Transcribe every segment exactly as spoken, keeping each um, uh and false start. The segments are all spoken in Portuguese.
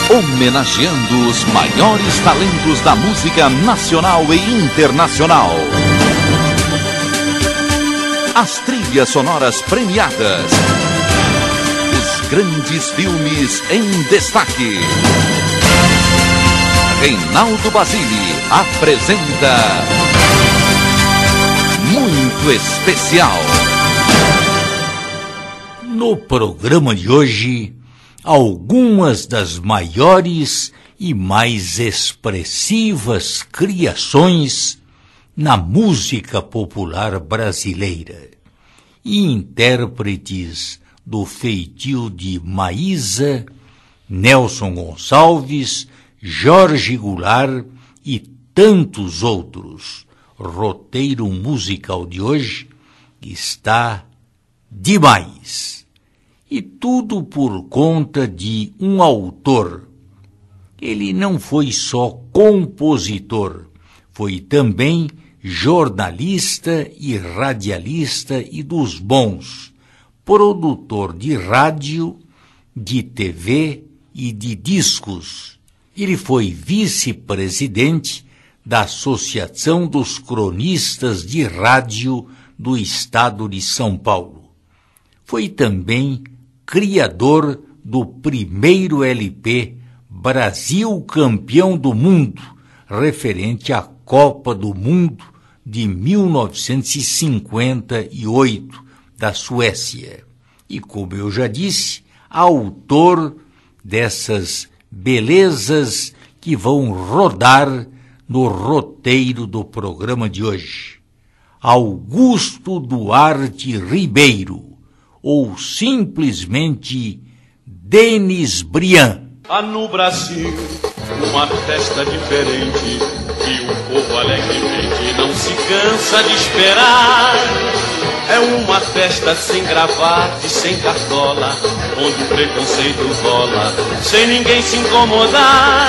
Homenageando os maiores talentos da música nacional e internacional. As trilhas sonoras premiadas. Os grandes filmes em destaque. Reinaldo Basile apresenta Muito Especial. No programa de hoje, algumas das maiores e mais expressivas criações na música popular brasileira e intérpretes do feitio de Maísa, Nelson Gonçalves, Jorge Goulart e tantos outros. Roteiro musical de hoje está demais. E tudo por conta de um autor. Ele não foi só compositor, foi também jornalista e radialista e dos bons, produtor de rádio, de T V e de discos. Ele foi vice-presidente da Associação dos Cronistas de Rádio do Estado de São Paulo. Foi também criador do primeiro L P Brasil Campeão do Mundo, referente à Copa do Mundo de mil novecentos e cinquenta e oito, da Suécia. E, como eu já disse, autor dessas belezas que vão rodar no roteiro do programa de hoje. Augusto Duarte Ribeiro, ou simplesmente Denis Briand. Há no Brasil uma festa diferente que o povo alegremente não se cansa de esperar. É uma festa sem gravata e sem cartola, onde o preconceito rola, sem ninguém se incomodar.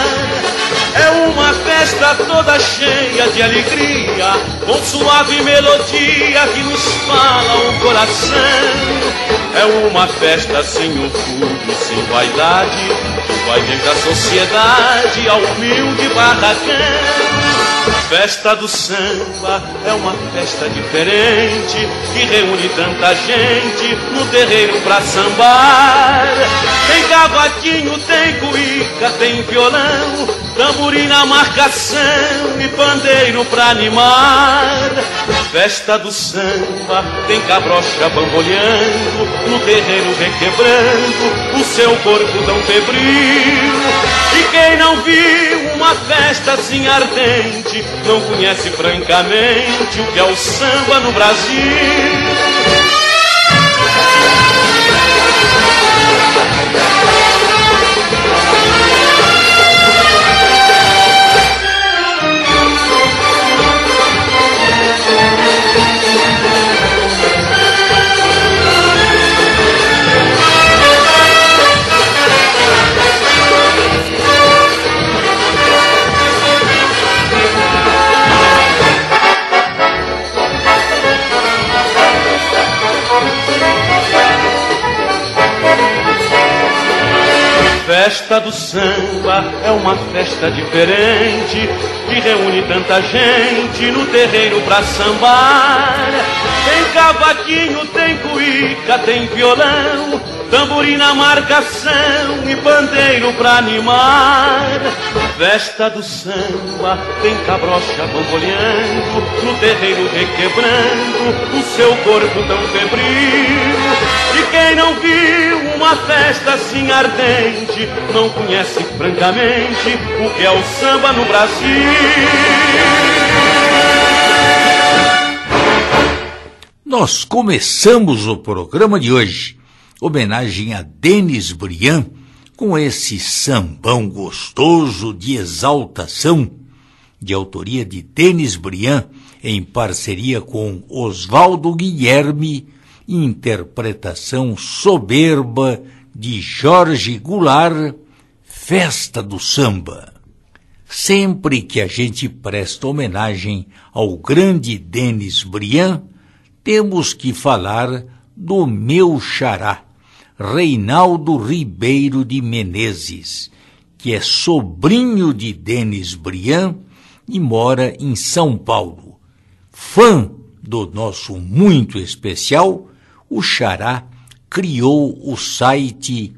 É uma festa toda cheia de alegria, com suave melodia que nos fala o coração. É uma festa sem orgulho, sem vaidade, que vai desde a sociedade ao humilde barracão. Festa do samba é uma festa diferente, que reúne tanta gente no terreiro pra sambar. Tem cavaquinho, tem cuíca, tem violão, tamborim na marcação e pandeiro pra animar. Festa do samba tem cabrocha bamboleando, no terreiro requebrando o seu corpo tão febril. E quem não viu uma festa assim ardente, não conhece francamente o que é o samba no Brasil. Festa do samba é uma festa diferente, que reúne tanta gente no terreiro pra sambar. Tem cavaquinho, tem cuíca, tem violão, tamborim na marcação e pandeiro pra animar. Festa do samba tem cabrocha bamboleando, no terreiro requebrando o seu corpo tão febril. E quem não viu uma festa assim ardente, não conhece francamente o que é o samba no Brasil. Nós começamos o programa de hoje, homenagem a Denis Briand, com esse sambão gostoso de exaltação, de autoria de Denis Briand, em parceria com Oswaldo Guilherme, interpretação soberba de Jorge Goulart, Festa do Samba. Sempre que a gente presta homenagem ao grande Denis Briand, temos que falar do meu xará, Reinaldo Ribeiro de Menezes, que é sobrinho de Denis Briand e mora em São Paulo. Fã do nosso muito especial, o Xará criou o site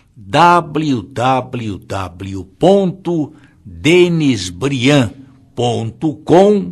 w w w ponto denis briand ponto com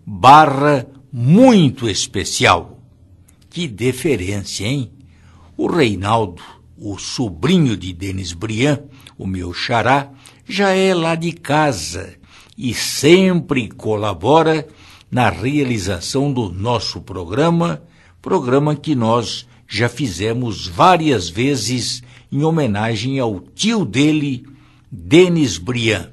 barra muito especial. Que deferência, hein? O Reinaldo, o sobrinho de Denis Briand, o meu xará, já é lá de casa e sempre colabora na realização do nosso programa, programa que nós já fizemos várias vezes em homenagem ao tio dele, Denis Briand,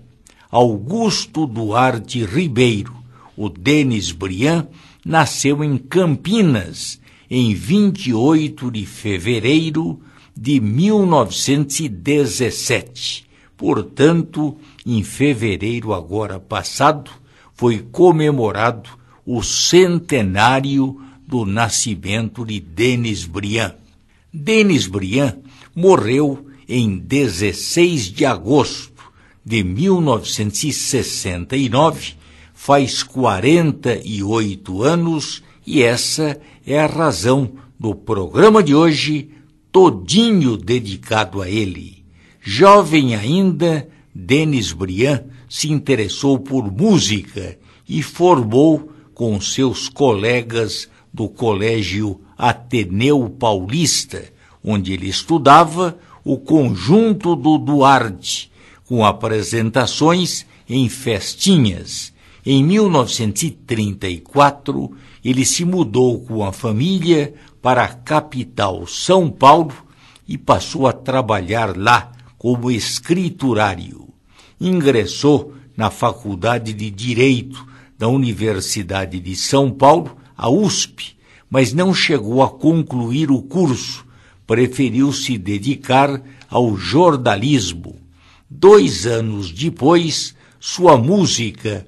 Augusto Duarte Ribeiro. O Denis Briand nasceu em Campinas em vinte e oito de fevereiro de mil novecentos e dezessete. Portanto, em fevereiro agora passado, foi comemorado o centenário do nascimento de Denis Briand. Denis Briand morreu em dezesseis de agosto de mil novecentos e sessenta e nove, faz quarenta e oito anos, e essa é a razão do programa de hoje, todinho dedicado a ele. Jovem ainda, Denis Briand se interessou por música e formou com seus colegas do Colégio Ateneu Paulista, onde ele estudava, o Conjunto do Duarte, com apresentações em festinhas. Em mil novecentos e trinta e quatro, ele se mudou com a família para a capital São Paulo e passou a trabalhar lá como escriturário. Ingressou na Faculdade de Direito da Universidade de São Paulo, a U S P, mas não chegou a concluir o curso, preferiu se dedicar ao jornalismo. Dois anos depois, sua música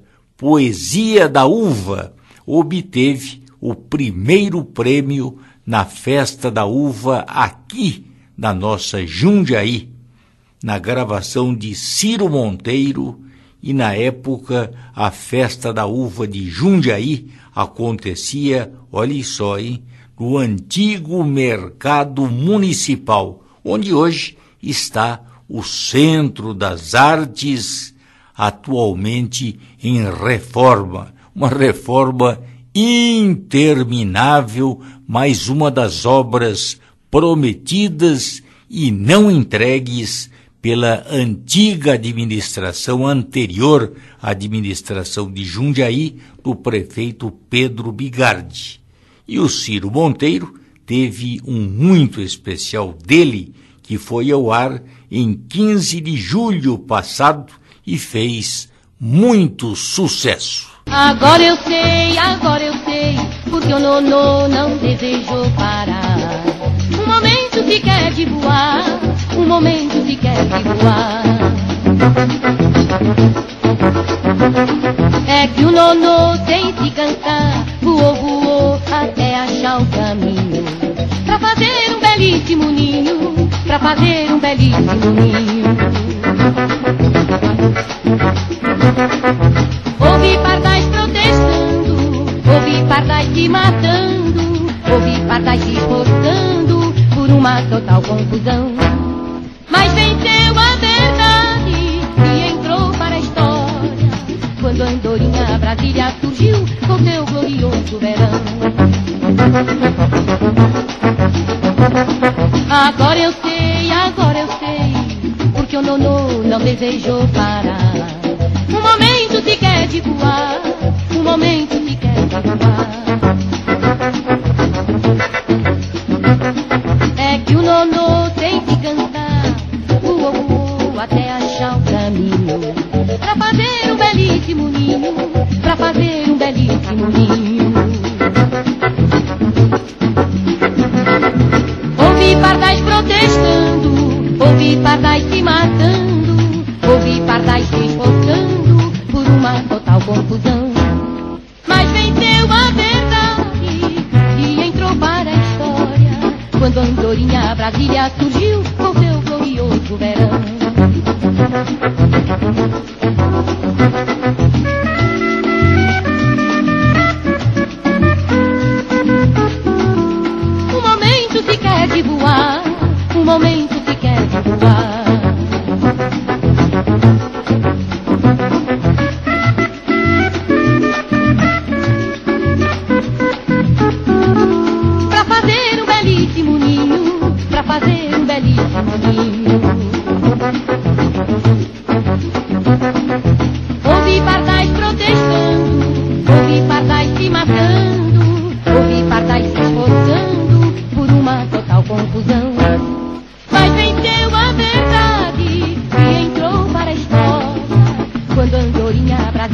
Poesia da Uva obteve o primeiro prêmio na Festa da Uva aqui na nossa Jundiaí, na gravação de Ciro Monteiro, e na época a Festa da Uva de Jundiaí acontecia, olhe só, hein, no antigo mercado municipal, onde hoje está o Centro das Artes, atualmente em reforma, uma reforma interminável, mais uma das obras prometidas e não entregues pela antiga administração, anterior à administração de Jundiaí, do prefeito Pedro Bigardi. E o Ciro Monteiro teve um muito especial dele, que foi ao ar em quinze de julho passado e fez muito sucesso. Agora eu sei, agora eu sei, porque o nonô não desejou parar. Um momento sequer de voar, um momento sequer de voar. É que o nonô sem se cansar voou, voou até achar o caminho pra fazer um belíssimo ninho, pra fazer um belíssimo ninho. Ouvi pardais protestando, ouvi pardais se matando, ouvi pardais se esforçando por uma total confusão. Mas venceu a verdade e entrou para a história, quando a andorinha Brasília surgiu com seu glorioso verão. Agora eu sei, agora eu sei, porque o nonô não desejou parar. Um momento sequer de voar, um momento sequer de voar. É que o nonô sem se cansar voou, voou até achar o caminho pra fazer um belíssimo ninho, pra fazer um belíssimo ninho. Ouvi pardais protestando, ouvi pardais se matando, ouvi pardais se esforçando por uma total confusão. Mas venceu a verdade e entrou para a história, quando a andorinha Brasília surgiu com seu glorioso verão.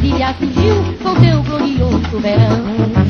Brasília fugiu com teu glorioso verão.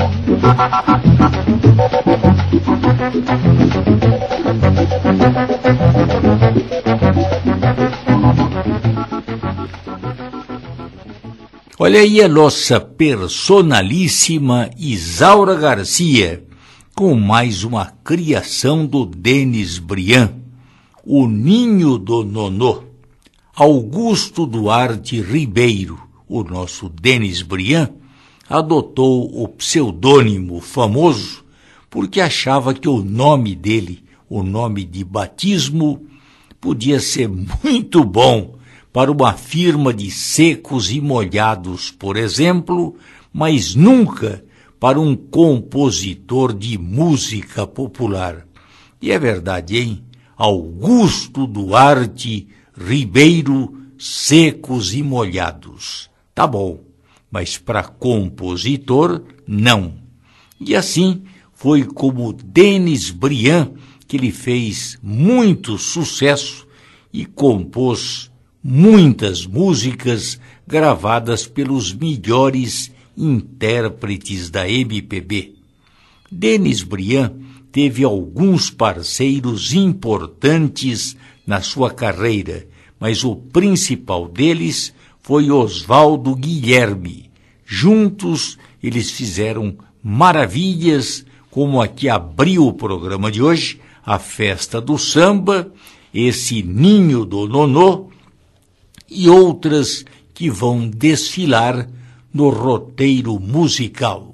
Olha aí a nossa personalíssima Isaura Garcia, com mais uma criação do Denis Briand, O Ninho do Nonô. Augusto Duarte Ribeiro, o nosso Denis Briand, adotou o pseudônimo famoso porque achava que o nome dele, o nome de batismo, podia ser muito bom para uma firma de secos e molhados, por exemplo, mas nunca para um compositor de música popular. E é verdade, hein? Augusto Duarte Ribeiro, Secos e Molhados. Tá bom, mas para compositor, não. E assim foi como Denis Briand que ele fez muito sucesso e compôs muitas músicas gravadas pelos melhores intérpretes da M P B. Denis Briand teve alguns parceiros importantes na sua carreira, mas o principal deles foi Oswaldo Guilherme. Juntos eles fizeram maravilhas, como a que abriu o programa de hoje, a Festa do Samba, esse Ninho do Nonô, e outras que vão desfilar no roteiro musical.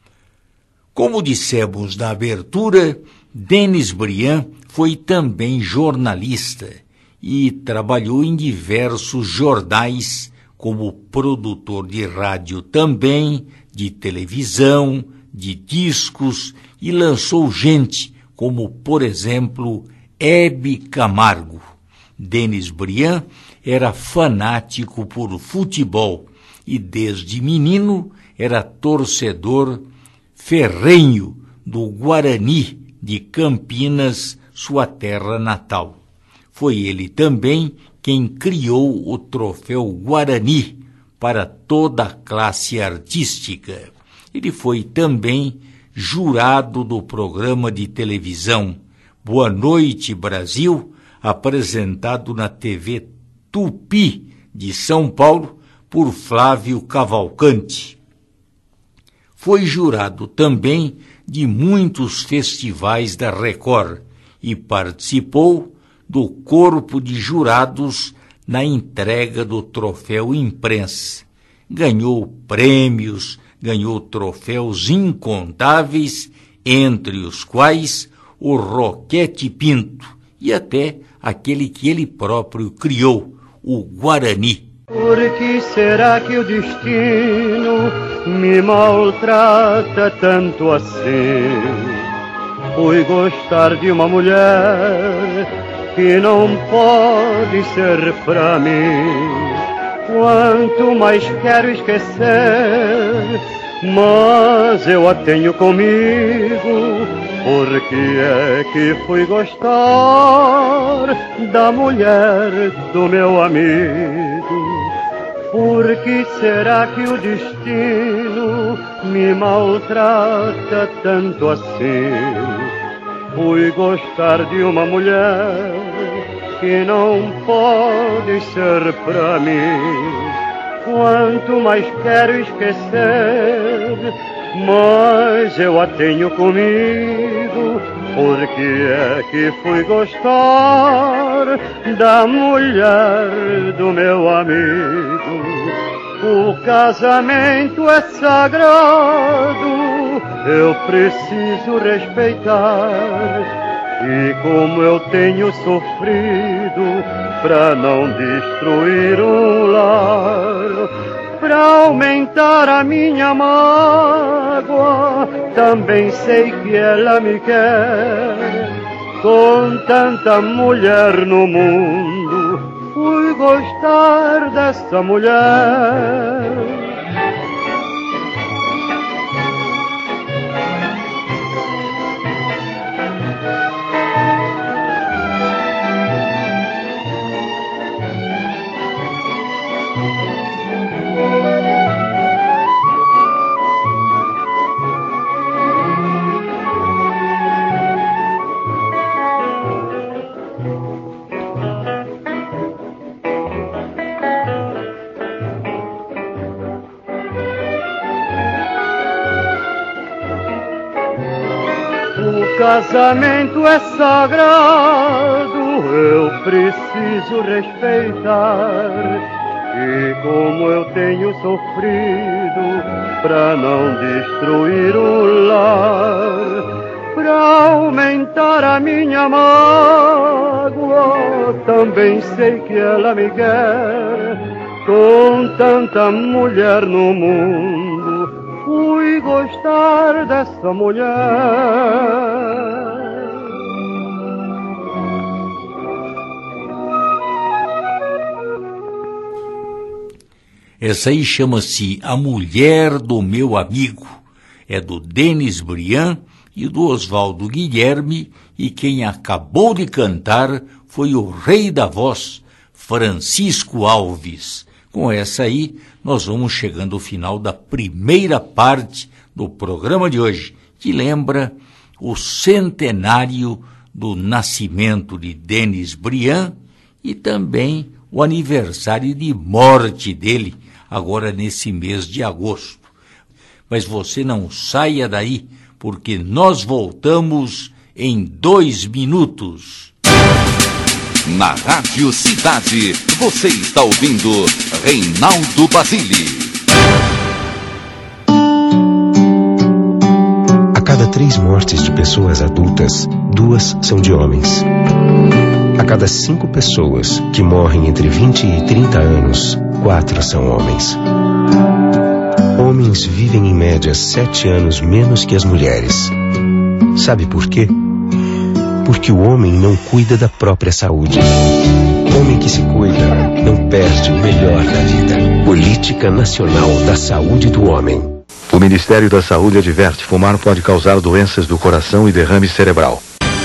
Como dissemos na abertura, Denis Briand foi também jornalista e trabalhou em diversos jornais como produtor de rádio também, de televisão, de discos, e lançou gente como, por exemplo, Hebe Camargo. Denis Briand era fanático por futebol e desde menino era torcedor ferrenho do Guarani de Campinas, sua terra natal. Foi ele também quem criou o troféu Guarani para toda a classe artística. Ele foi também jurado do programa de televisão Boa Noite Brasil, apresentado na T V Tupi de São Paulo por Flávio Cavalcante. Foi jurado também de muitos festivais da Record e participou do corpo de jurados na entrega do troféu Imprensa. Ganhou prêmios, ganhou troféus incontáveis, entre os quais o Roquete Pinto e até aquele que ele próprio criou, o Guarani. Por que será que o destino me maltrata tanto assim? Fui gostar de uma mulher que não pode ser pra mim. Quanto mais quero esquecer, mas eu a tenho comigo. Por que é que fui gostar da mulher do meu amigo? Por que será que o destino me maltrata tanto assim? Fui gostar de uma mulher que não pode ser pra mim. Quanto mais quero esquecer, mas eu a tenho comigo. Por que é que fui gostar da mulher do meu amigo? O casamento é sagrado, eu preciso respeitar. E como eu tenho sofrido pra não destruir um lar, pra aumentar a minha mágoa, também sei que ela me quer. Com tanta mulher no mundo, fui gostar dessa mulher. casamento é sagrado, eu preciso respeitar. E como eu tenho sofrido pra não destruir o lar, pra aumentar a minha mágoa, também sei que ela me quer. Com tanta mulher no mundo, fui gostar dessa mulher. Essa aí chama-se A Mulher do Meu Amigo. É do Denis Briand e do Oswaldo Guilherme, e quem acabou de cantar foi o rei da voz, Francisco Alves. Com essa aí, nós vamos chegando ao final da primeira parte do programa de hoje, que lembra o centenário do nascimento de Denis Briand e também o aniversário de morte dele, agora nesse mês de agosto. Mas você não saia daí, porque nós voltamos em dois minutos. Na Rádio Cidade, você está ouvindo Reinaldo Basile. A cada três mortes de pessoas adultas, duas são de homens. A cada cinco pessoas que morrem entre vinte e trinta anos, quatro são homens. Homens vivem em média sete anos menos que as mulheres. Sabe por quê? Porque o homem não cuida da própria saúde. Homem que se cuida não perde o melhor da vida. Política Nacional da Saúde do Homem. O Ministério da Saúde adverte: fumar pode causar doenças do coração e derrame cerebral.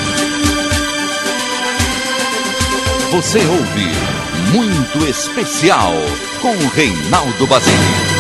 Você ouve Muito Especial com Reinaldo Basile.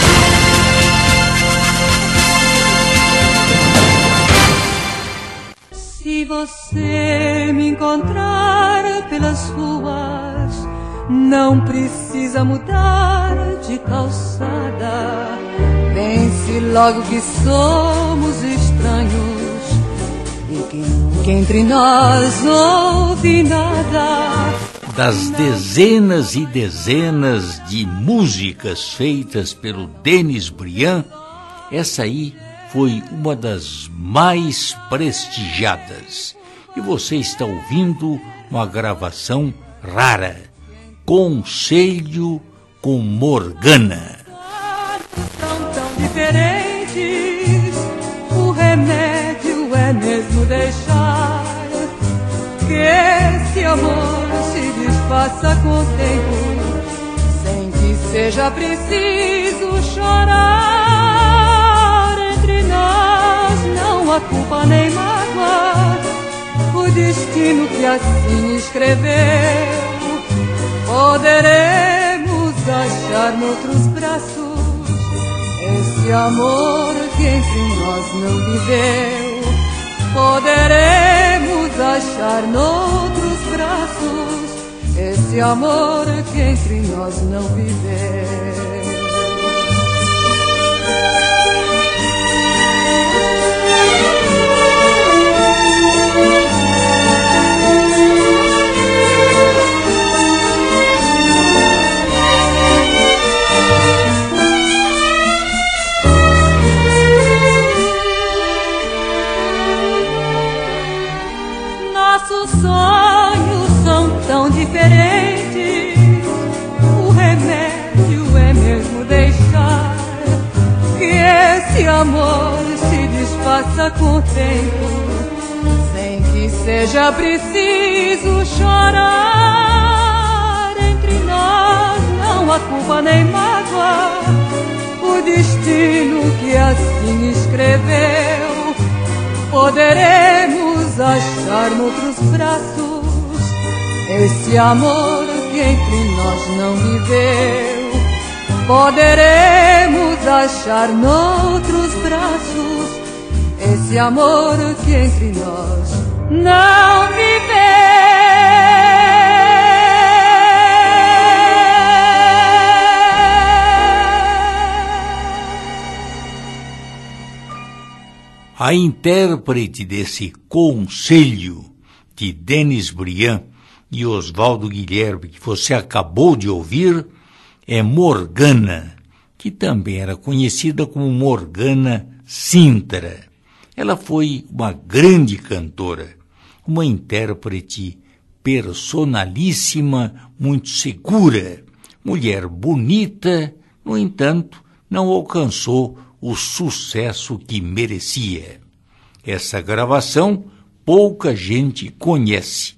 Se você me encontrar pelas ruas, não precisa mudar de calçada. Pense logo que somos estranhos e que nunca entre nós houve nada. Das dezenas e dezenas de músicas feitas pelo Denis Briand, essa aí foi uma das mais prestigiadas. E você está ouvindo uma gravação rara, Conselho com Morgana. São tão diferentes, o remédio é mesmo deixar que esse amor se desfaça com o tempo, sem que seja preciso chorar. Entre nós não há culpa nem mágoa, o destino que assim escreveu. Poderemos achar noutros braços esse amor que entre nós não viveu. Poderemos achar noutros braços esse amor que entre nós não viveu. Nossos sonhos são tão diferentes, o remédio é mesmo deixar que esse amor se desfaça com o tempo, sem que seja preciso chorar. Entre nós não há culpa nem mágoa, o destino que assim escreveu. Poderemos achar noutros braços esse amor que entre nós não viveu. Poderemos achar noutros braços esse amor que entre nós não viveu. A intérprete desse Conselho de Denis Briand e Oswaldo Guilherme, que você acabou de ouvir, é Morgana, que também era conhecida como Morgana Sintra. Ela foi uma grande cantora, uma intérprete personalíssima, muito segura, mulher bonita, no entanto, não alcançou o sucesso que merecia. Essa gravação pouca gente conhece.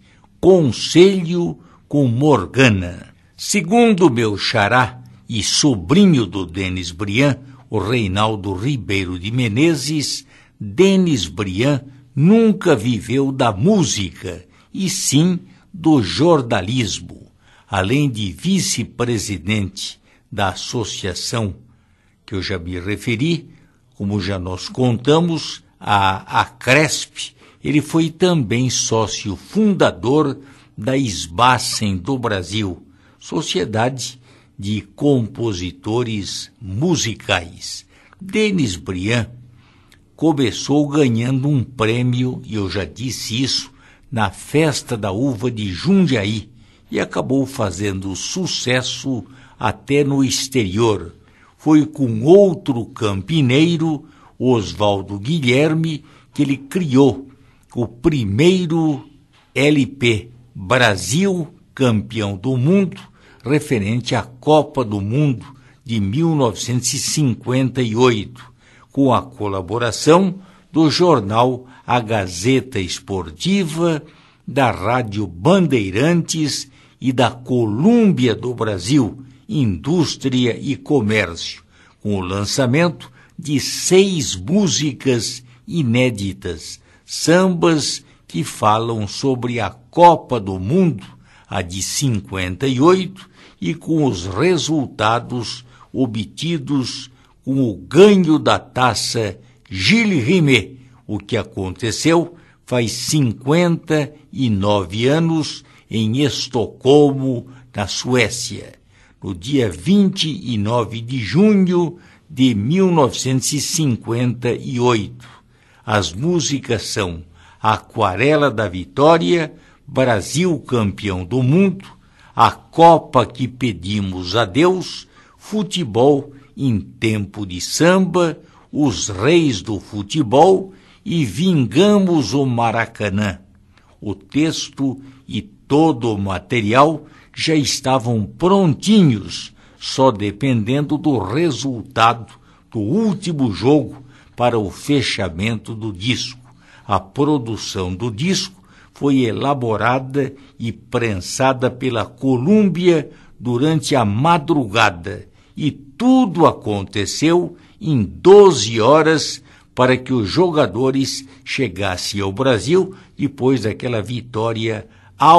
Conselho com Morgana. Segundo meu xará e sobrinho do Denis Briand, o Reinaldo Ribeiro de Menezes, Denis Briand nunca viveu da música, e sim do jornalismo. Além de vice-presidente da associação que eu já me referi, como já nós contamos, a Acresp, ele foi também sócio fundador da Sbassen do Brasil, Sociedade de Compositores Musicais. Denis Briand começou ganhando um prêmio, e eu já disse isso, na Festa da Uva de Jundiaí, e acabou fazendo sucesso até no exterior. Foi com outro campineiro, Oswaldo Guilherme, que ele criou o primeiro L P Brasil Campeão do Mundo, referente à Copa do Mundo de mil novecentos e cinquenta e oito, com a colaboração do jornal A Gazeta Esportiva, da Rádio Bandeirantes e da Colômbia do Brasil, Indústria e Comércio, com o lançamento de seis músicas inéditas, sambas que falam sobre a Copa do Mundo, a de cinquenta e oito, e com os resultados obtidos com o ganho da taça Gilles Rimet, o que aconteceu faz cinquenta e nove anos em Estocolmo, na Suécia, no dia vinte e nove de junho de mil novecentos e cinquenta e oito. As músicas são Aquarela da Vitória, Brasil Campeão do Mundo, A Copa que Pedimos a Deus, Futebol em Tempo de Samba, Os Reis do Futebol e Vingamos o Maracanã. O texto e todo o material já estavam prontinhos, só dependendo do resultado do último jogo para o fechamento do disco. A produção do disco foi elaborada e prensada pela Colômbia durante a madrugada, e tudo aconteceu em doze horas para que os jogadores chegassem ao Brasil depois daquela vitória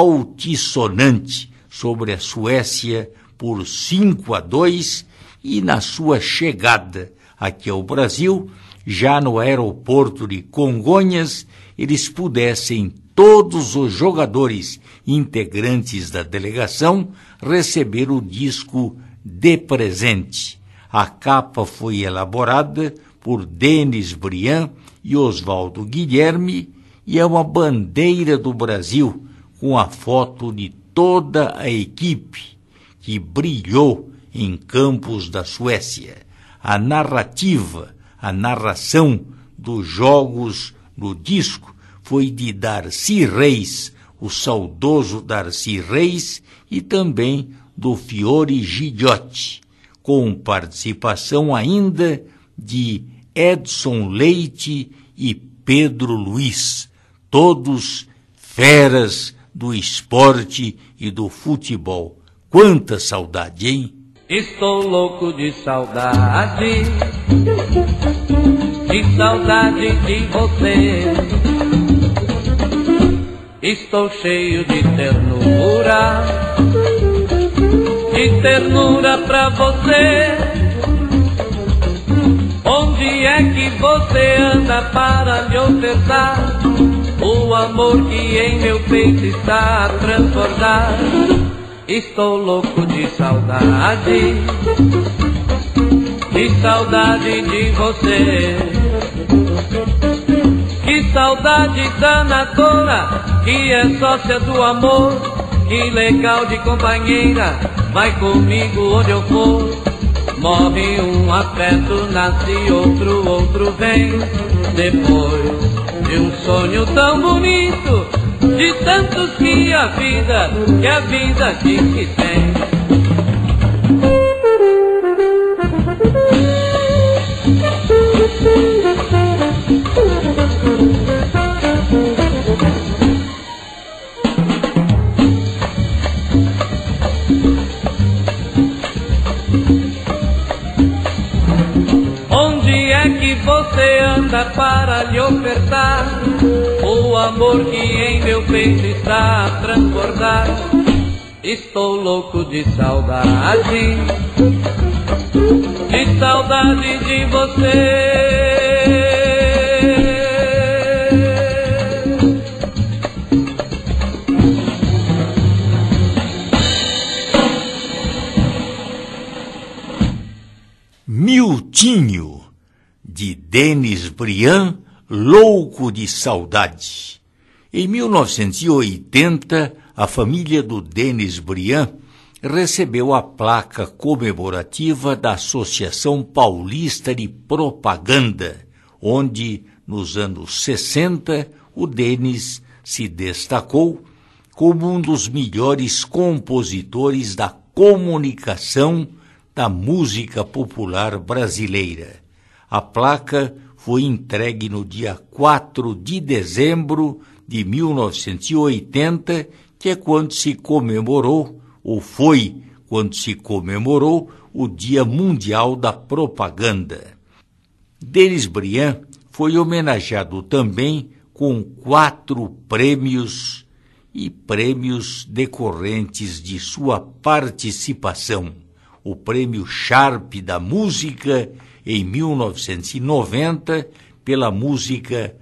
altissonante sobre a Suécia por cinco a dois, e na sua chegada aqui ao Brasil, já no aeroporto de Congonhas, eles pudessem, todos os jogadores integrantes da delegação, receber o disco de presente. A capa foi elaborada por Denis Briand e Oswaldo Guilherme e é uma bandeira do Brasil com a foto de toda a equipe que brilhou em campos da Suécia. A narrativa, a narração dos jogos no disco foi de Darcy Reis, o saudoso Darcy Reis, e também do Fiore Gigliotti, com participação ainda de Edson Leite e Pedro Luiz, todos feras do esporte e do futebol. Quanta saudade, hein? Estou louco de saudade, de saudade de você. Estou cheio de ternura, de ternura pra você. Onde é que você anda para me ofertar o amor que em meu peito está a transbordar? Estou louco de saudade, de saudade de você. Que saudade danadora, que é sócia do amor. Que legal de companheira, vai comigo onde eu for. Morre um afeto, nasce outro, outro vem. Depois de um sonho tão bonito, de tantos que a vida, que a vida diz que tem. Onde é que você anda para lhe ofertar o amor que em meu peito está a transbordar? Estou louco de saudade, de saudade de você. Miltinho, de Denis Briand, louco de saudade. Em mil novecentos e oitenta, a família do Denis Briand recebeu a placa comemorativa da Associação Paulista de Propaganda, onde, nos anos sessenta, o Denis se destacou como um dos melhores compositores da comunicação da música popular brasileira. A placa foi entregue no dia quatro de dezembro de mil novecentos e oitenta, que é quando se comemorou, ou foi quando se comemorou, o Dia Mundial da Propaganda. Denis Briand foi homenageado também com quatro prêmios e prêmios decorrentes de sua participação. O Prêmio Sharp da Música em mil novecentos e noventa pela música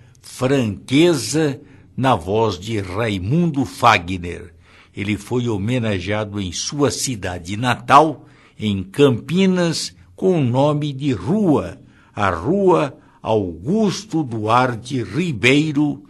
Franqueza na voz de Raimundo Fagner. Ele foi homenageado em sua cidade natal, em Campinas, com o nome de rua, a Rua Augusto Duarte Ribeiro,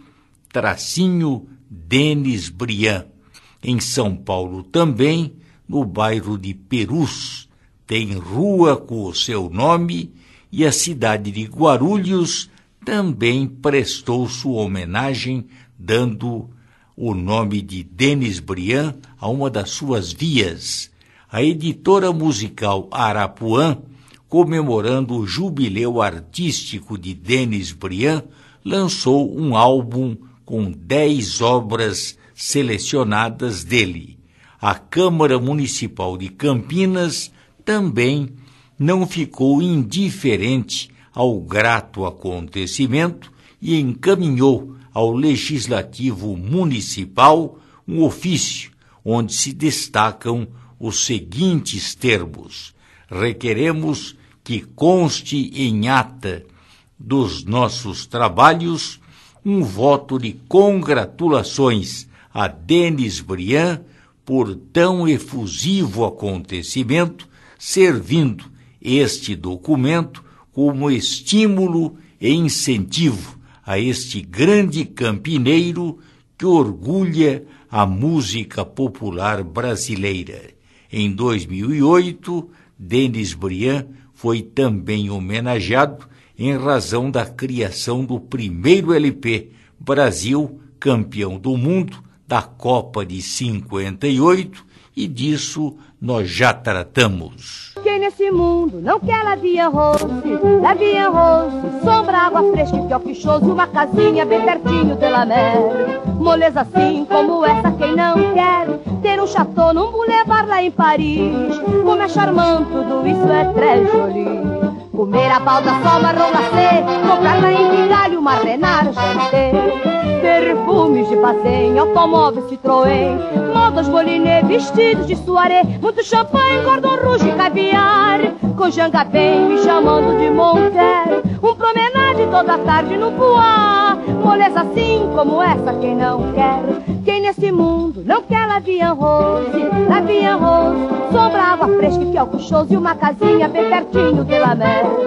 tracinho Denis Briand. Em São Paulo também, no bairro de Perus, tem rua com o seu nome, e a cidade de Guarulhos também prestou sua homenagem, dando o nome de Denis Briand a uma das suas vias. A editora musical Arapuã, comemorando o jubileu artístico de Denis Briand, lançou um álbum com dez obras selecionadas dele. A Câmara Municipal de Campinas também não ficou indiferente ao grato acontecimento e encaminhou ao Legislativo Municipal um ofício onde se destacam os seguintes termos: requeremos que conste em ata dos nossos trabalhos um voto de congratulações a Denis Briand por tão efusivo acontecimento, servindo este documento como estímulo e incentivo a este grande campineiro que orgulha a música popular brasileira. Em dois mil e oito, Denis Briand foi também homenageado em razão da criação do primeiro L P Brasil Campeão do Mundo da Copa de cinquenta e oito, e disso nós já tratamos. Quem nesse mundo não quer la vie en rose, la vie en rose, sombra, água fresca e fiel pichoso, uma casinha bem pertinho de la mer. Moleza assim como essa quem não quer ter um chateau num boulevard lá em Paris. Como é charmante, tudo isso é très joli. Comer a balda só marrom glacê, comprar lá em Vigalho uma Renard Chanté. Perfumes de passeio, automóveis Citroën, modas Moliné, vestidos de soirée, muito champanhe, cordon rouge e caviar, com Jangapém me chamando de Monter, um promenade toda tarde no Poá. Moleza assim como essa quem não quer, quem nesse mundo não quer la vie en rose, la vie en rose, sombra, água fresca e fiel puxoso e uma casinha bem pertinho de la mer.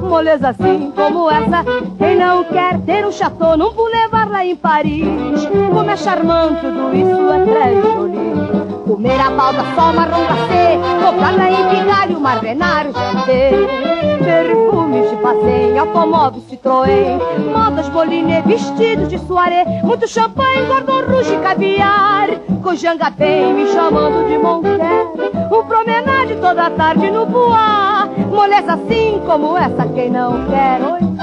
moleza assim como essa. Quem não quer ter um chateau num boulevard lá em Paris? Como é charmante tudo isso, é très joli. Comer a balda só marrom glacê, comprar lá em Pigalle uma Renard Janté. Perfumes de passeio, automóvel Citroën, modas Boline, vestidos de soirée, muito champanhe, Gordon Rouge e caviar. Cojanga tem me chamando de Monquer, um promenade toda tarde no Bois. Moleza assim como essa, quem não quer? Oi.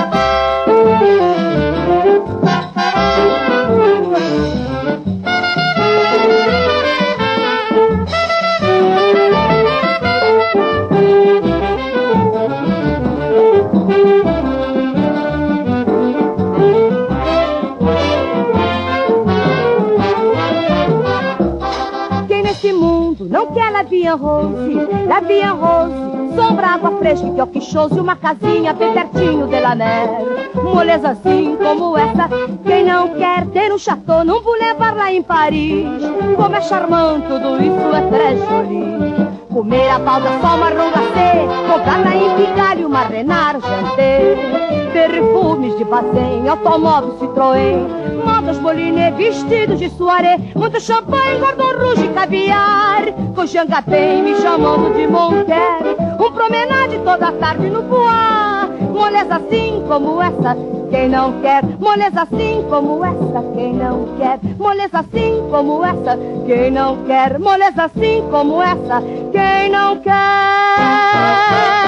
Não quer la vie en rose, la vie en rose, sombra, água fresca e pioquichose, uma casinha bem pertinho de la mer. Moleza assim como essa, quem não quer ter um chateau num boulevard lá em Paris? Como é charmante tudo isso, é très joli. Comer a balda só marrom glacê, comprar lá em Pigalle uma Renard Janté. Perfumes de Bazin, automóvel Citroën, modas Boline, vestidos de soirée, muito champanhe, Gordon Rouge e caviar. Cojanga tem me chamando de Monquer, um promenade toda tarde no Bois. Moleza assim como essa, quem não quer? Moleza assim como essa, quem não quer? Moleza assim como essa, quem não quer? Moleza assim como essa, quem não quer?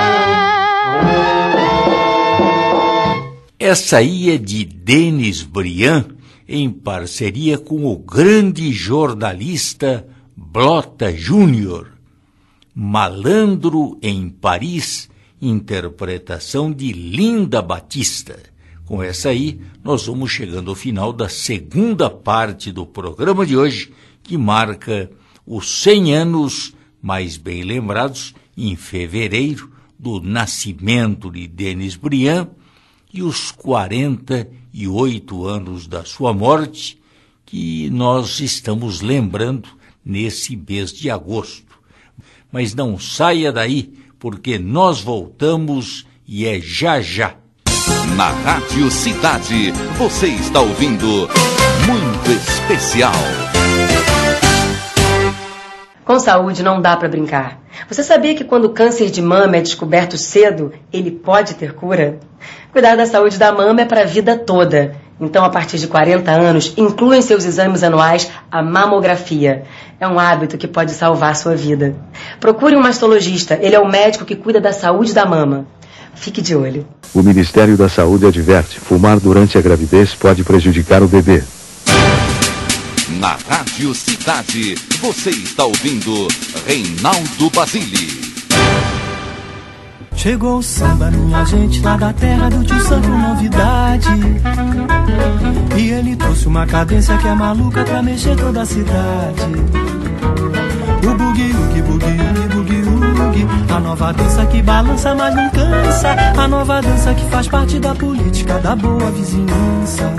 Essa aí é de Denis Briand, em parceria com o grande jornalista Blota Júnior. Malandro em Paris, interpretação de Linda Batista. Com essa aí, nós vamos chegando ao final da segunda parte do programa de hoje, que marca os cem anos, mais bem lembrados, em fevereiro, do nascimento de Denis Briand, e os quarenta e oito anos da sua morte, que nós estamos lembrando nesse mês de agosto. Mas não saia daí, porque nós voltamos e é já já. Na Rádio Cidade, você está ouvindo Muito Especial. Com saúde não dá para brincar. Você sabia que quando o câncer de mama é descoberto cedo, ele pode ter cura? Cuidar da saúde da mama é para a vida toda. Então, a partir de quarenta anos, inclua em seus exames anuais a mamografia. É um hábito que pode salvar sua vida. Procure um mastologista, ele é o médico que cuida da saúde da mama. Fique de olho. O Ministério da Saúde adverte: fumar durante a gravidez pode prejudicar o bebê. Na Rádio Cidade, você está ouvindo Reinaldo Basile. Chegou o samba, minha gente, lá da terra do tio Sam com novidade. E ele trouxe uma cadência que é maluca pra mexer toda a cidade. O bugue-ugue, bugue-ugue, bugue-ugue, a nova dança que balança mas não cansa. A nova dança que faz parte da política da boa vizinhança.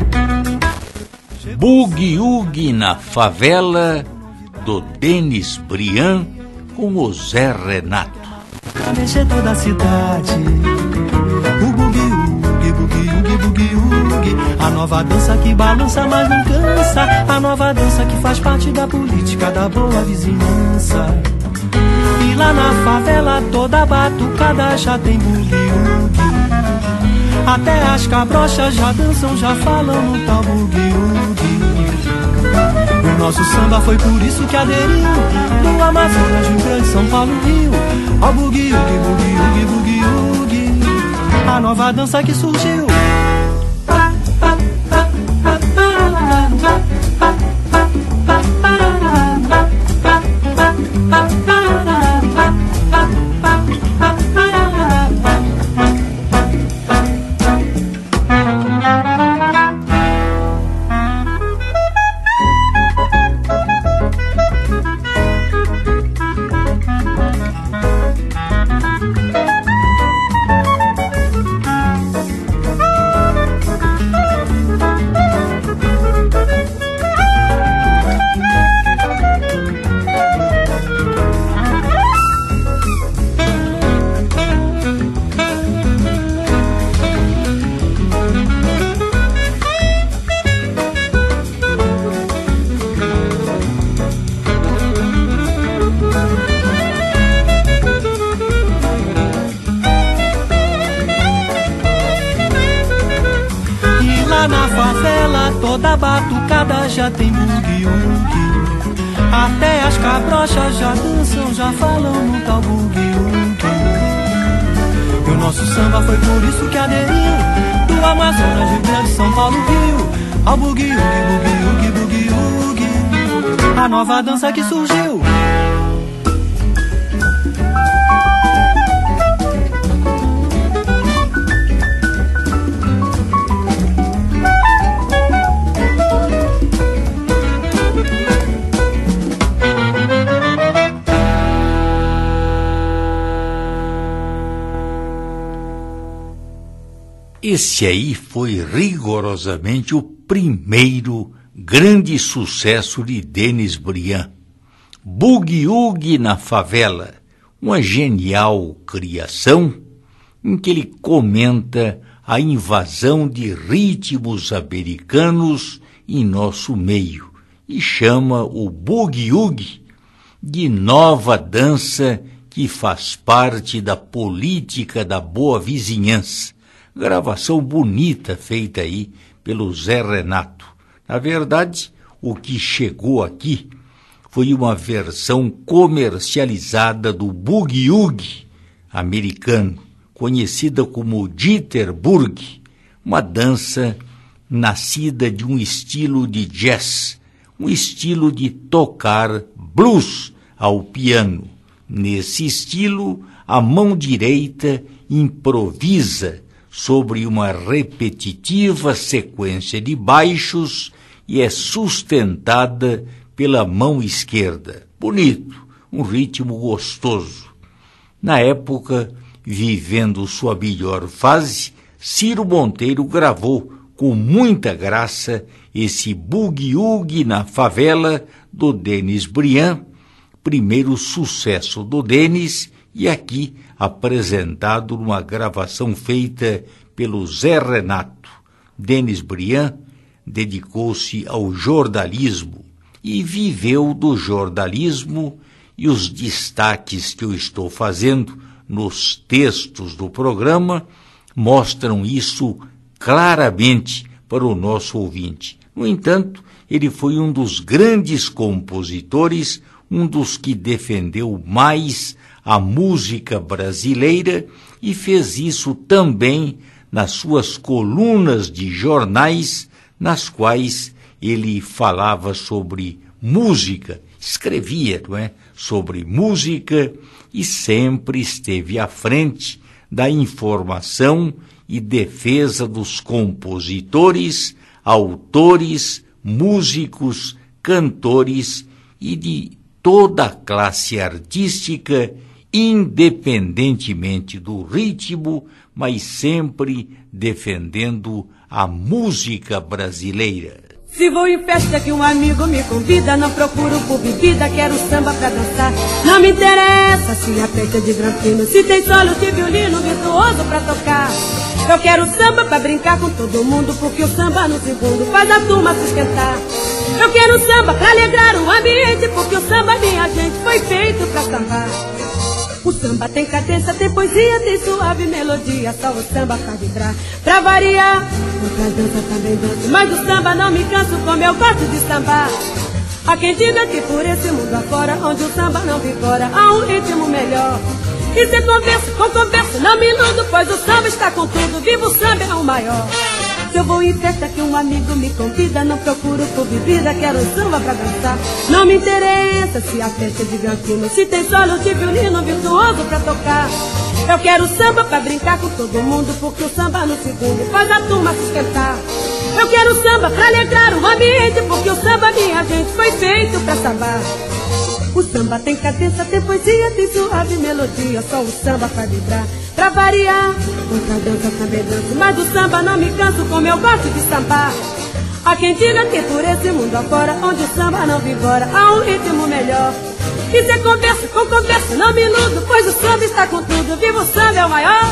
Bugue-ugue na favela, do Denis Briand com o Zé Renato. Pra mexer toda a cidade. O bugue-ugue, bugue-ugue, bugue-ugue, a nova dança que balança mas não cansa. A nova dança que faz parte da política da boa vizinhança. E lá na favela toda batucada já tem bugue-ugue. Até as cabrochas já dançam, já falam no tal bugue-ugue. O nosso samba foi por isso que aderiu, do Amazonas, Rio Grande, São Paulo, Rio, ao bugue-ugue, bugue-ugue, bugue-ugue, a nova dança que surgiu. toda batucada já tem bugue-ugue. Até as cabrochas já dançam, já falam no tal bugue-ugue. E o nosso samba foi por isso que aderiu do Amazonas, Rio Grande, São Paulo, Rio, ao bugue-ugue, bugue-ugue, bugue-ugue, a nova dança que surgiu. Esse aí foi rigorosamente o primeiro grande sucesso de Denis Briand. Bugue-ugue na Favela, uma genial criação em que ele comenta a invasão de ritmos americanos em nosso meio e chama o bugue-ugue de nova dança que faz parte da política da boa vizinhança. Gravação bonita feita aí pelo Zé Renato. Na verdade, o que chegou aqui foi uma versão comercializada do bugue-ugue americano, conhecida como Jitterbug, uma dança nascida de um estilo de jazz, um estilo de tocar blues ao piano. Nesse estilo, a mão direita improvisa sobre uma repetitiva sequência de baixos e é sustentada pela mão esquerda. Bonito, um ritmo gostoso. Na época, vivendo sua melhor fase, Ciro Monteiro gravou com muita graça esse bugue-ugue na Favela do Denis Briand, primeiro sucesso do Denis, e aqui apresentado numa gravação feita pelo Zé Renato. Denis Briand dedicou-se ao jornalismo e viveu do jornalismo, e os destaques que eu estou fazendo nos textos do programa mostram isso claramente para o nosso ouvinte. No entanto, ele foi um dos grandes compositores, um dos que defendeu mais a música brasileira e fez isso também nas suas colunas de jornais, nas quais ele falava sobre música, escrevia, não é, sobre música e sempre esteve à frente da informação e defesa dos compositores, autores, músicos, cantores e de toda a classe artística, independentemente do ritmo, mas sempre defendendo a música brasileira. Se vou em festa que um amigo me convida, não procuro por bebida, quero samba pra dançar. Não me interessa se a festa é de granfino, se tem solo de violino virtuoso pra tocar. Eu quero samba pra brincar com todo mundo, porque o samba no segundo faz a turma se esquentar. Eu quero samba pra alegrar o ambiente, porque o samba, minha gente, foi feito pra sambar. O samba tem cadência, tem poesia, tem suave melodia, só o samba faz vibrar. Pra variar, outras danças também danço, mas do samba não me canso como eu gosto de sambar. Há quem diga que por esse mundo afora, onde o samba não vigora, há um ritmo melhor. E se converso com converso, não me iludo, pois o samba está com tudo, viva o samba é o maior. Se eu vou em festa que um amigo me convida, não procuro por bebida, quero samba pra dançar. Não me interessa se a festa é de granfino, se tem solo de violino virtuoso pra tocar. Eu quero samba pra brincar com todo mundo, porque o samba no segundo faz a turma se esquentar. Eu quero samba pra alegrar o ambiente, porque o samba, minha gente, foi feito pra sambar. O samba tem cadência, tem poesia, tem suave melodia, só o samba faz vibrar. Pra variar, outra dança também danço, mas do samba não me canso como eu gosto de sambar. Há quem diga que por esse mundo afora, onde o samba não vigora, há um ritmo melhor. E se converso com conversa, não me iludo, pois o samba está com tudo, viva o samba é o maior.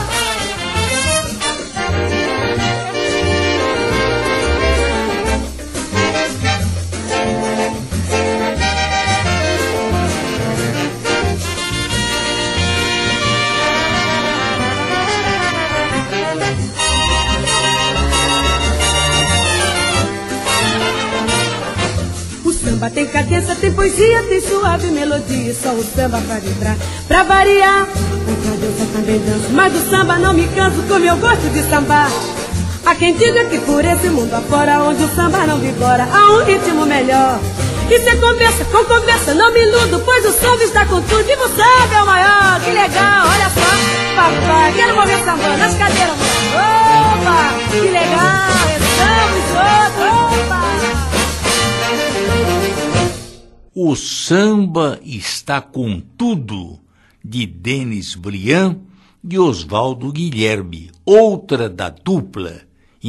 tem poesia, tem suave melodia, só o samba pra vibrar. Pra variar, outra dança também danço, mas do samba não me canso, como eu gosto de sambar. Há quem diga que por esse mundo afora, onde o samba não vigora, há um ritmo melhor. Isso é conversa, com conversa, não me iludo, pois o samba está com tudo e o samba é o maior. Que legal, olha só, papai, quero mover samba nas cadeiras, mano. Opa, que legal, estamos outros, opa. O Samba Está Com Tudo, de Denis Briand e Oswaldo Guilherme, outra da dupla,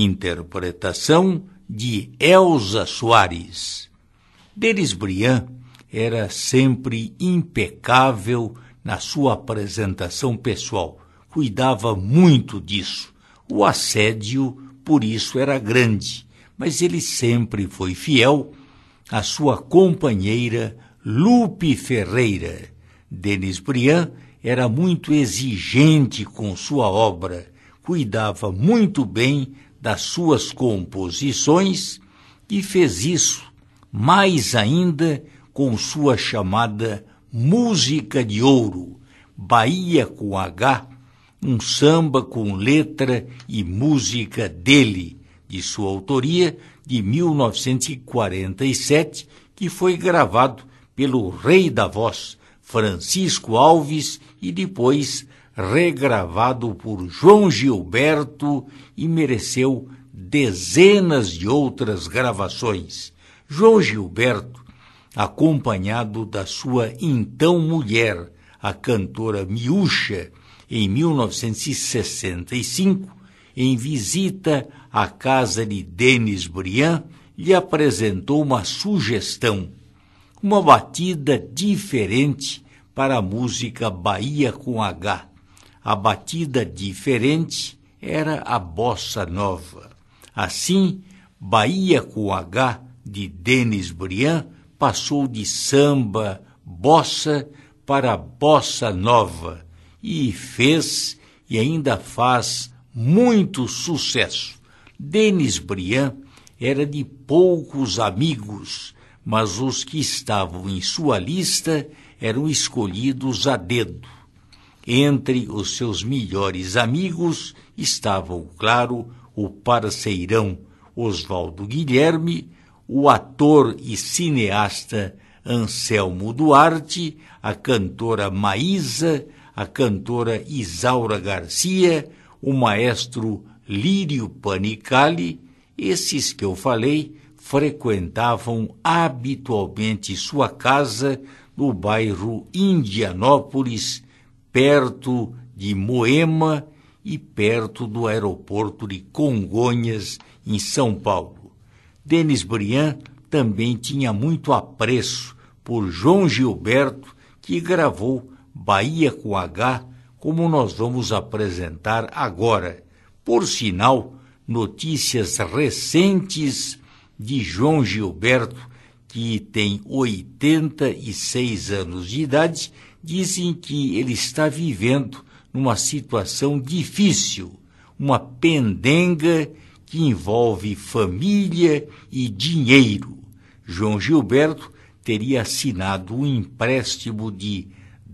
interpretação de Elza Soares. Denis Briand era sempre impecável na sua apresentação pessoal, cuidava muito disso. O assédio, por isso, era grande, mas ele sempre foi fiel à sua companheira Lupe Ferreira. Denis Briand era muito exigente com sua obra, cuidava muito bem das suas composições e fez isso mais ainda com sua chamada Música de Ouro, Bahia com H, um samba com letra e música dele, de sua autoria, de mil novecentos e quarenta e sete, que foi gravado pelo rei da voz, Francisco Alves, e depois regravado por João Gilberto e mereceu dezenas de outras gravações. João Gilberto, acompanhado da sua então mulher, a cantora Miúcha, em mil novecentos e sessenta e cinco, em visita à casa de Denis Briand, lhe apresentou uma sugestão, uma batida diferente para a música Bahia com H. A batida diferente era a bossa nova. Assim, Bahia com H, de Denis Briand, passou de samba, bossa, para bossa nova e fez e ainda faz muito sucesso. Denis Briand era de poucos amigos, mas os que estavam em sua lista eram escolhidos a dedo. Entre os seus melhores amigos estavam, claro, o parceirão Oswaldo Guilherme, o ator e cineasta Anselmo Duarte, a cantora Maísa, a cantora Isaura Garcia, o maestro Lírio Panicali. Esses que eu falei frequentavam habitualmente sua casa no bairro Indianópolis, perto de Moema e perto do aeroporto de Congonhas, em São Paulo. Denis Briand também tinha muito apreço por João Gilberto, que gravou Bahia com H, como nós vamos apresentar agora. Por sinal, notícias recentes de João Gilberto, que tem oitenta e seis anos de idade, dizem que ele está vivendo numa situação difícil, uma pendenga que envolve família e dinheiro. João Gilberto teria assinado um empréstimo de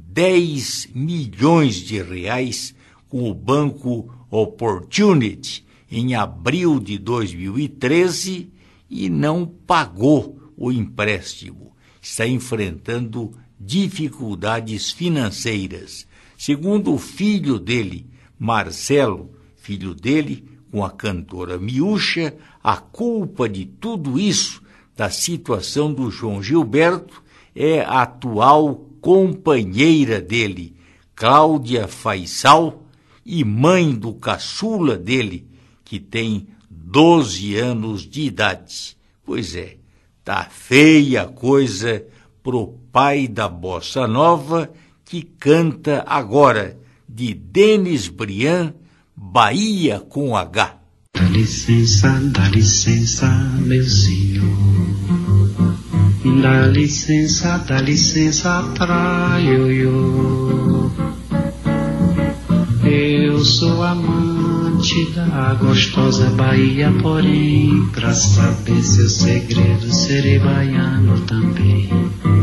dez milhões de reais com o Banco Opportunity em abril de dois mil e treze e não pagou o empréstimo. Está enfrentando dificuldades financeiras. Segundo o filho dele, Marcelo, filho dele, com a cantora Miúcha, a culpa de tudo isso, da situação do João Gilberto, é a atual companheira dele, Cláudia Faisal, e mãe do caçula dele, que tem doze anos de idade. Pois é, tá feia a coisa pro pai da bossa nova, que canta agora, de Denis Briand, Bahia com H. Dá licença, dá licença, meu senhor. Dá licença, dá licença pra ioiô. Eu sou amante da gostosa Bahia, porém, pra saber seu segredo, serei baiano também.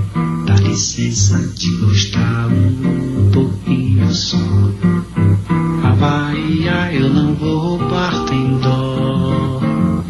licença de gostar um pouquinho só. A Bahia eu não vou roubar, tem dó.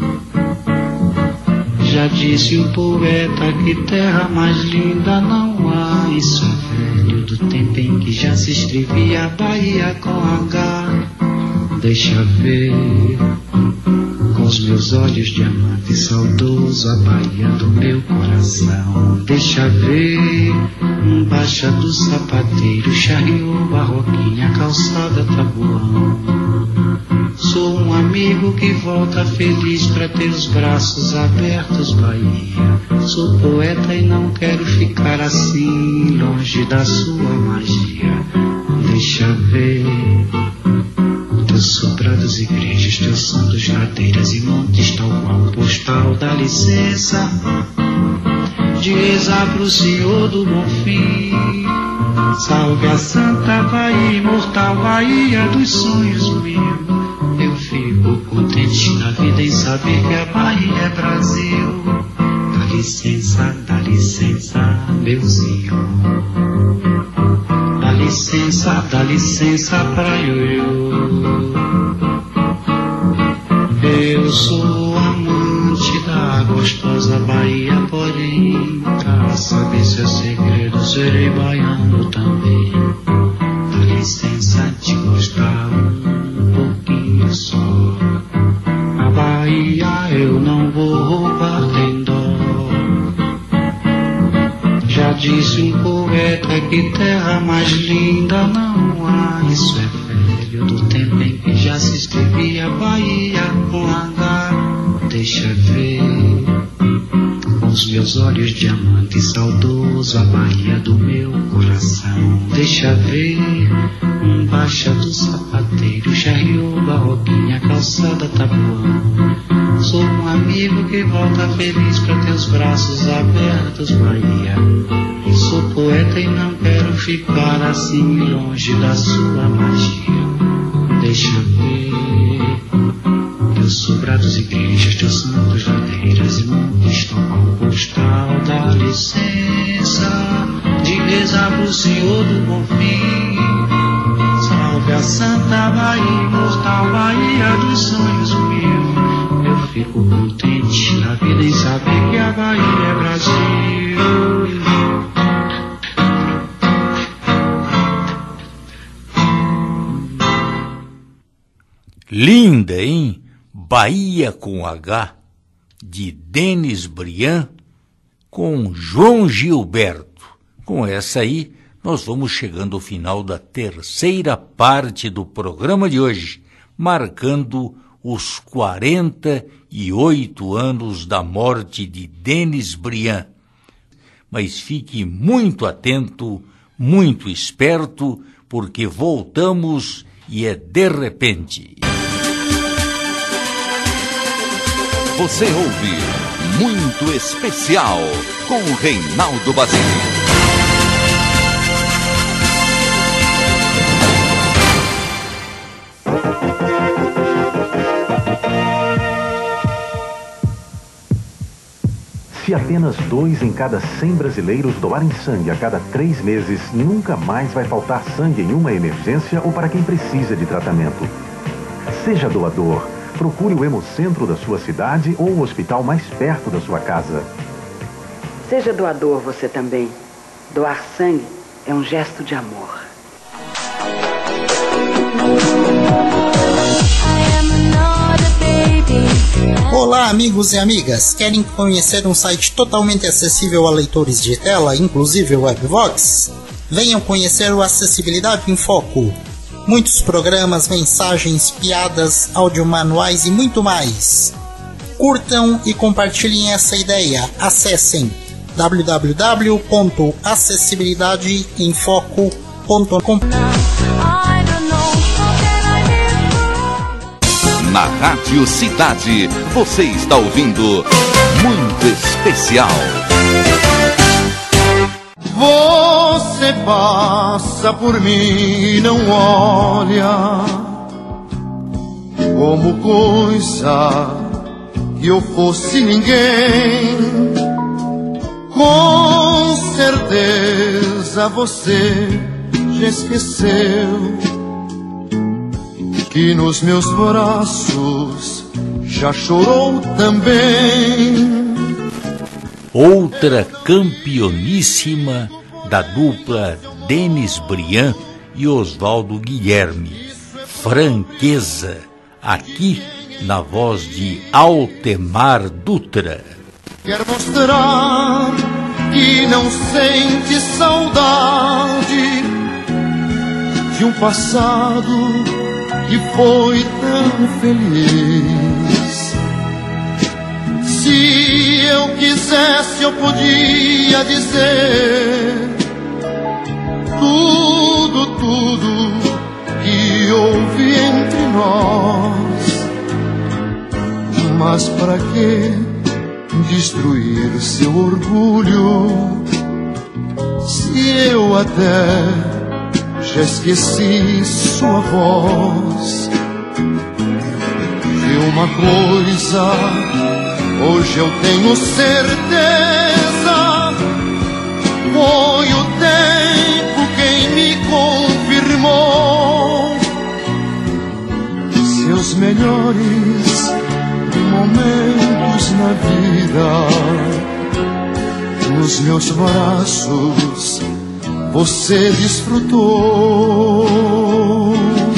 Já disse o poeta que terra mais linda não há. Isso é velho do tempo em que já se escrevia Bahia com H. Deixa ver com os meus olhos diamante saudoso a Bahia do meu coração. Deixa ver um baixa do sapateiro, charriou, barroquinha, calçada, tabuão. Sou um amigo que volta feliz pra ter os braços abertos, Bahia. Sou poeta e não quero ficar assim, longe da sua magia. Deixa ver teus sobrados, igrejas, teus santos, ladeiras e montes, tal qual postal. Dá licença de rezar pro Senhor do Bonfim. Salve a Santa Bahia, imortal Bahia dos sonhos meus. Eu fico contente na vida em saber que a Bahia é Brasil. Dá licença, dá licença, meuzinho. Dá licença, dá licença pra ioiô. Eu sou amante da gostosa Bahia, porém, pra saber seu segredo, serei baiano também. Dá licença de gostar um pouquinho só. A Bahia eu não vou roubar, tem dó. Já disse um poeta que terra mais linda não há. Isso é velho do tempo em que já se escrevia Bahia com H. Deixa ver com os meus olhos diamante saudoso a Bahia do meu coração. Deixa ver um baixa do sapateiro, charriou, barroquinha, calçada, tabuão. Sou um amigo que volta feliz pra teus braços abertos, Bahia. Sou poeta e não quero ficar assim, longe da sua magia. Deixa ver teus sobrados, igrejas, teus santos, ladeiras e montes, tal qual postal. Dá licença de rezar pro Senhor do Bonfim. Salve a Santa Bahia, imortal Bahia dos sonhos meus. Eu fico contente na vida em saber que a Bahia é Brasil. Linda, hein? Bahia com H, de Denis Briand, com João Gilberto. Com essa aí, nós vamos chegando ao final da terceira parte do programa de hoje, marcando os quarenta e oito anos da morte de Denis Briand. Mas fique muito atento, muito esperto, porque voltamos e é de repente. Você ouve Muito Especial com Reinaldo Basile. Se apenas dois em cada cem brasileiros doarem sangue a cada três meses, nunca mais vai faltar sangue em uma emergência ou para quem precisa de tratamento. Seja doador. Procure o hemocentro da sua cidade ou o hospital mais perto da sua casa. Seja doador você também. Doar sangue é um gesto de amor. Olá, amigos e amigas. Querem conhecer um site totalmente acessível a leitores de tela, inclusive o Webvox? Venham conhecer o Acessibilidade em Foco. Muitos programas, mensagens, piadas, audiomanuais e muito mais. Curtam e compartilhem essa ideia. Acessem w w w ponto acessibilidade em foco ponto com. Na Rádio Cidade, você está ouvindo Muito Especial. Você passa por mim e não olha como coisa que eu fosse ninguém, Com certeza você já esqueceu que nos meus braços já chorou também. Outra campeoníssima da dupla Denis Briand e Oswaldo Guilherme, Franqueza, aqui na voz de Altemar Dutra. Quer mostrar que não sente saudade de um passado que foi tão feliz. Se eu quisesse eu podia dizer tudo, tudo que houve entre nós. Mas para que destruir seu orgulho se eu até já esqueci sua voz? De uma coisa hoje eu tenho certeza, foi o tempo quem me confirmou. Seus melhores momentos na vida, nos meus braços você desfrutou.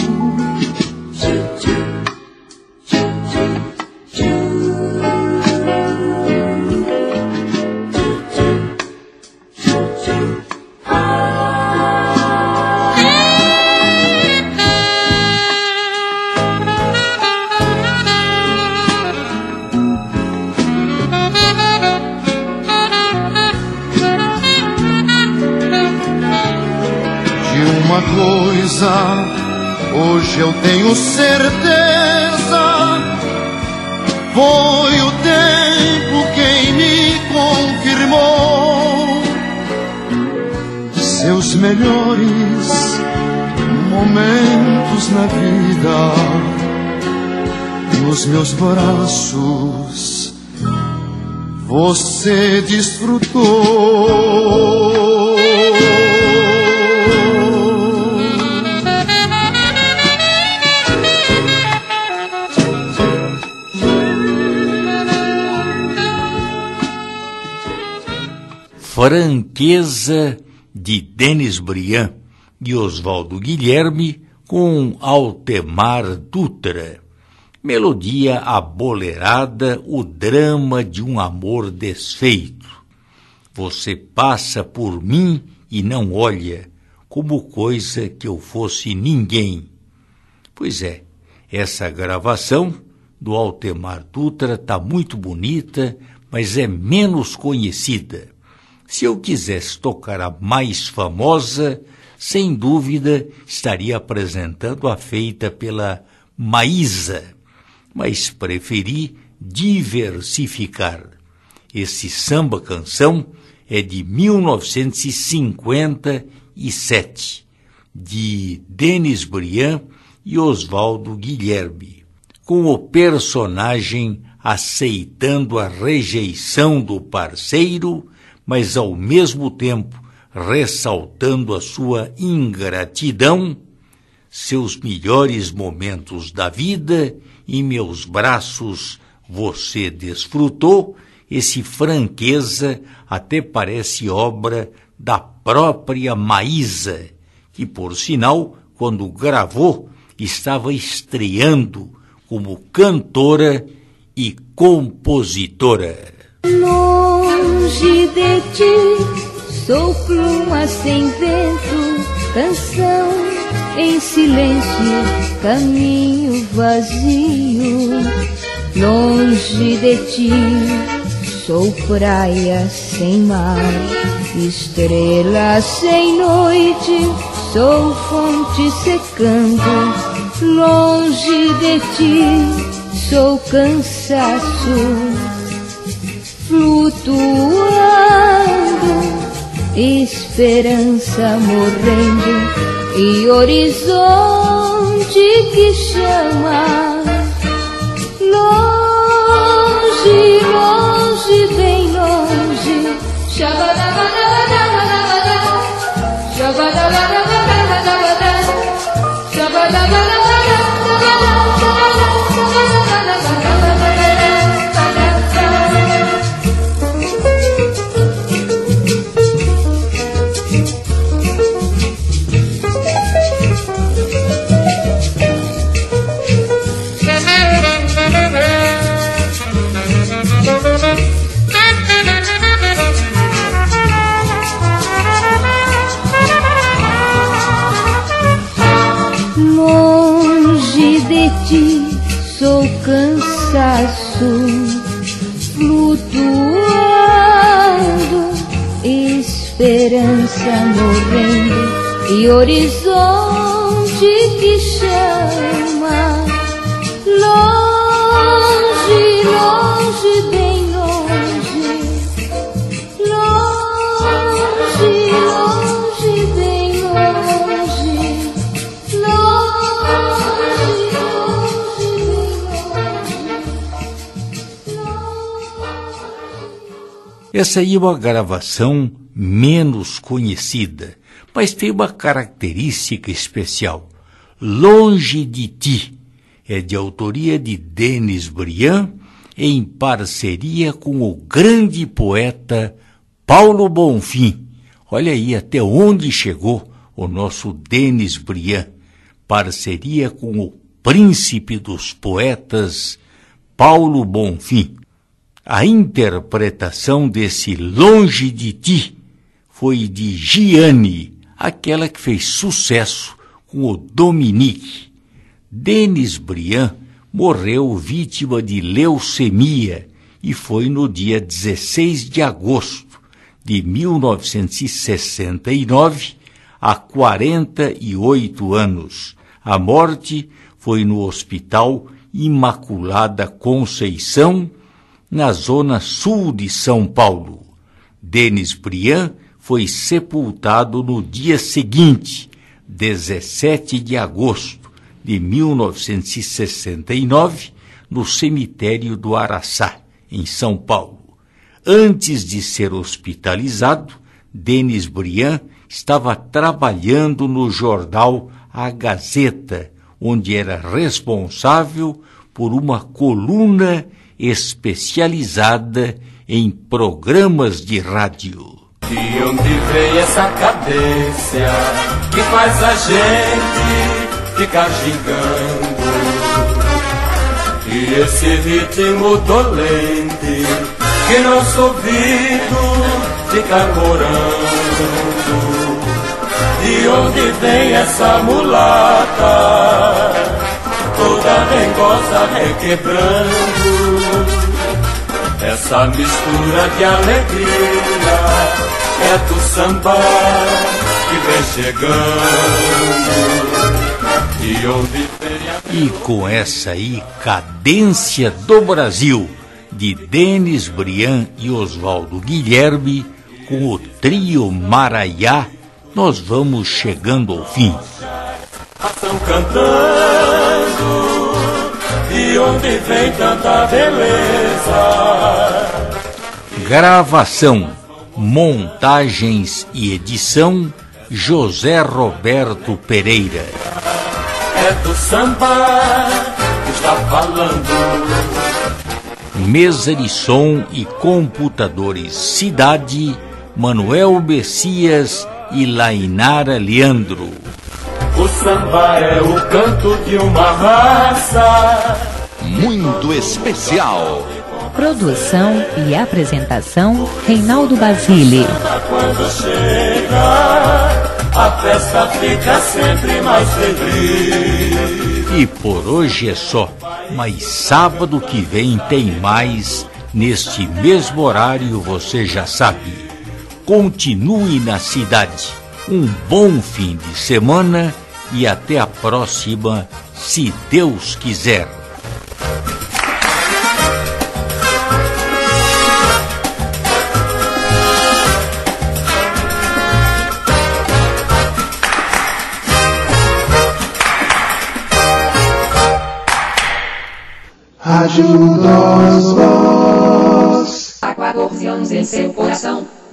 Uma coisa hoje eu tenho certeza, foi o tempo quem me confirmou. Seus melhores momentos na vida, nos meus braços você desfrutou. Franqueza, de Denis Briand e Oswaldo Guilherme, com Altemar Dutra. Melodia abolerada, o drama de um amor desfeito. Você passa por mim e não olha, como coisa que eu fosse ninguém. Pois é, essa gravação do Altemar Dutra está muito bonita, mas é menos conhecida. Se eu quisesse tocar a mais famosa, sem dúvida estaria apresentando a feita pela Maísa, mas preferi diversificar. Esse samba-canção é de mil novecentos e cinquenta e sete, de Denis Briand e Oswaldo Guilherme, com o personagem aceitando a rejeição do parceiro, mas ao mesmo tempo ressaltando a sua ingratidão. Seus melhores momentos da vida, em meus braços você desfrutou. Esse Franqueza até parece obra da própria Maísa, que por sinal, quando gravou, estava estreando como cantora e compositora. Longe de ti, sou pluma sem vento, canção em silêncio, caminho vazio. Longe de ti, sou praia sem mar, estrela sem noite, sou fonte secando. Longe de ti, sou cansaço flutuando, esperança morrendo e horizonte que chama. Longe, longe, bem longe, já cansaço, flutuando, esperança morrendo e horizonte que chama. Longe, longe, bem longe, longe, longe, bem longe, longe, longe, bem longe. Essa aí é uma gravação menos conhecida, mas tem uma característica especial. Longe de Ti é de autoria de Denis Briand, em parceria com o grande poeta Paulo Bonfim. Olha aí até onde chegou o nosso Denis Briand, parceria com o príncipe dos poetas Paulo Bonfim. A interpretação desse Longe de Ti foi de Gianni, aquela que fez sucesso com o Dominique. Denis Briand morreu vítima de leucemia e foi no dia dezesseis de agosto de mil novecentos e sessenta e nove, há quarenta e oito anos. A morte foi no Hospital Imaculada Conceição, na zona sul de São Paulo. Denis Briand foi sepultado no dia seguinte, dezessete de agosto de mil novecentos e sessenta e nove, no cemitério do Araçá, em São Paulo. Antes de ser hospitalizado, Denis Briand estava trabalhando no jornal A Gazeta, onde era responsável por uma coluna especializada em programas de rádio. De onde vem essa cadência que faz a gente ficar gingando? E esse ritmo dolente que nosso ouvido fica corando? De onde vem essa mulata toda dengosa requebrando? Essa mistura de alegria é do samba que vem chegando. E onde vem a... E com essa aí, cadência do Brasil, de Denis Briand e Oswaldo Guilherme, com o trio Maraiá, nós vamos chegando ao fim. Estão cantando, de onde vem tanta beleza? Gravação, montagens e edição, José Roberto Pereira. É do samba que está falando. Mesa de som e computadores Cidade, Manuel Messias e Lainara Leandro. O samba é o canto de uma raça muito especial. Produção e apresentação, Reinaldo Basile. Quando chega, a festa fica sempre mais feliz. E por hoje é só, mas sábado que vem tem mais, neste mesmo horário você já sabe. Continue na cidade. Um bom fim de semana e até a próxima, se Deus quiser. Rádio Nós Voz. Há quatorze anos em seu coração.